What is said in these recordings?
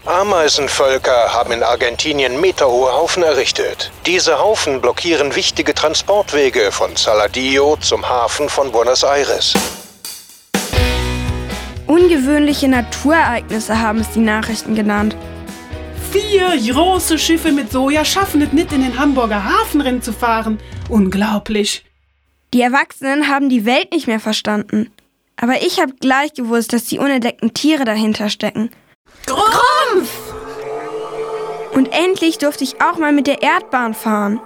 Ameisenvölker haben in Argentinien meterhohe Haufen errichtet. Diese Haufen blockieren wichtige Transportwege von Saladillo zum Hafen von Buenos Aires. Ungewöhnliche Naturereignisse haben es die Nachrichten genannt. 4 große Schiffe mit Soja schaffen es nicht, in den Hamburger Hafen reinzufahren. Unglaublich. Die Erwachsenen haben die Welt nicht mehr verstanden. Aber ich habe gleich gewusst, dass die unentdeckten Tiere dahinter stecken. Grumpf! Und endlich durfte ich auch mal mit der Erdbahn fahren.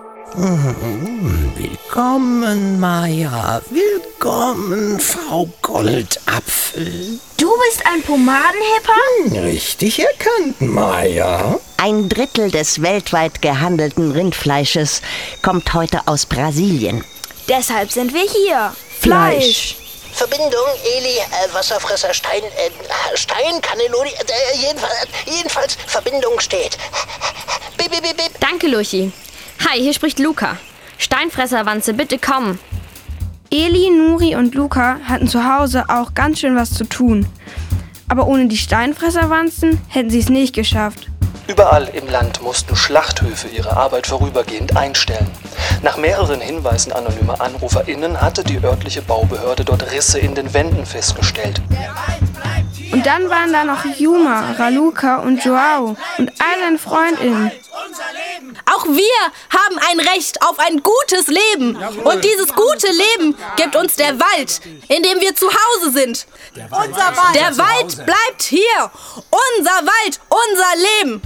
Willkommen, Maja. Willkommen, Frau Goldapfel. Du bist ein Pomadenhipper? Richtig erkannt, Maja. 1/3 des weltweit gehandelten Rindfleisches kommt heute aus Brasilien. Deshalb sind wir hier. Fleisch. Verbindung, Eli, Wasserfresser, Stein, Cannelloni, jedenfalls Verbindung steht. Bip, bip, bip, bip. Danke, Luchi. Hi, hier spricht Luca. Steinfresserwanze, bitte kommen. Eli, Nuri und Luca hatten zu Hause auch ganz schön was zu tun. Aber ohne die Steinfresserwanzen hätten sie es nicht geschafft. Überall im Land mussten Schlachthöfe ihre Arbeit vorübergehend einstellen. Nach mehreren Hinweisen anonymer AnruferInnen hatte die örtliche Baubehörde dort Risse in den Wänden festgestellt. Und dann waren da noch Yuma, Raluca und Joao und all seine FreundInnen. Auch wir haben ein Recht auf ein gutes Leben. Und dieses gute Leben gibt uns der Wald, in dem wir zu Hause sind. Der Wald bleibt hier. Unser Wald, unser Leben.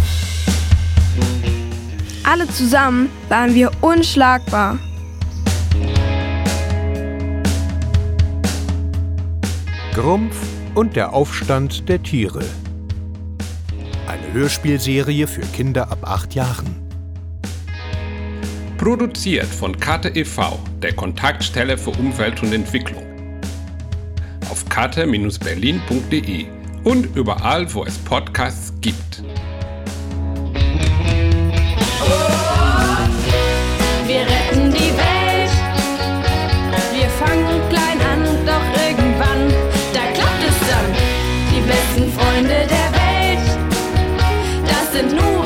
Alle zusammen waren wir unschlagbar. Grumpf und der Aufstand der Tiere. Eine Hörspielserie für Kinder ab 8 Jahren. Produziert von Kate e.V., der Kontaktstelle für Umwelt und Entwicklung. Auf kate-berlin.de und überall, wo es Podcasts gibt. Wir retten die Welt. Wir fangen klein an, doch irgendwann, da klappt es dann. Die besten Freunde der Welt, das sind nur